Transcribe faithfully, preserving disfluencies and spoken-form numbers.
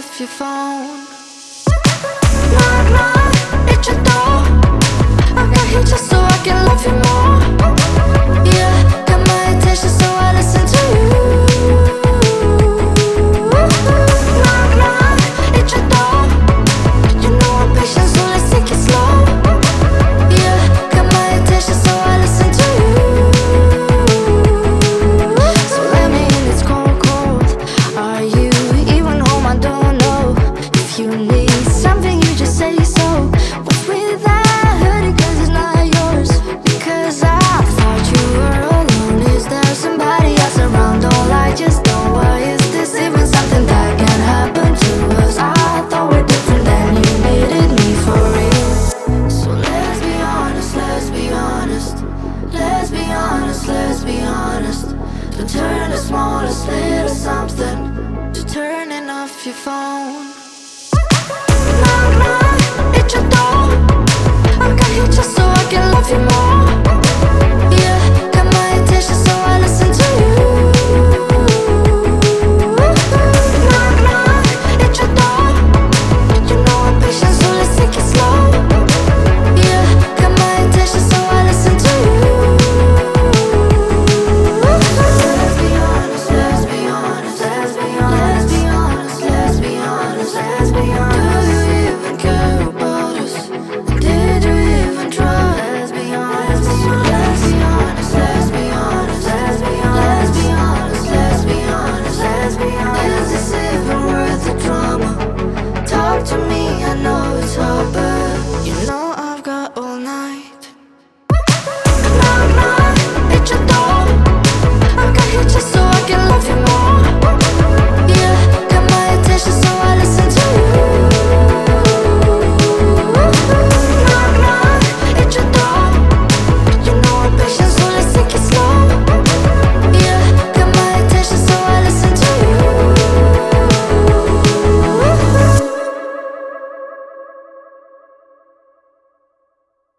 off your phone. Knock, knock, at your door. I got here just so I can love you more. Yeah, got my attention so I listen to you. Knock, knock, at your door. You know I'm patient, so let's take it slow. Yeah, got my attention so I listen to you. So let me in, it's cold, cold. Are you even home? I don't know. If you need something, you just say so. What's with that hoodie? Cause it's not yours. Because I thought you were alone. Is there somebody else around? Don't lie, just don't. Why is this even something that can happen to us? I thought we're different and you needed me for real. So let's be honest, let's be honest. Let's be honest, let's be honest. Don't turn the smallest little something to turning off your phone.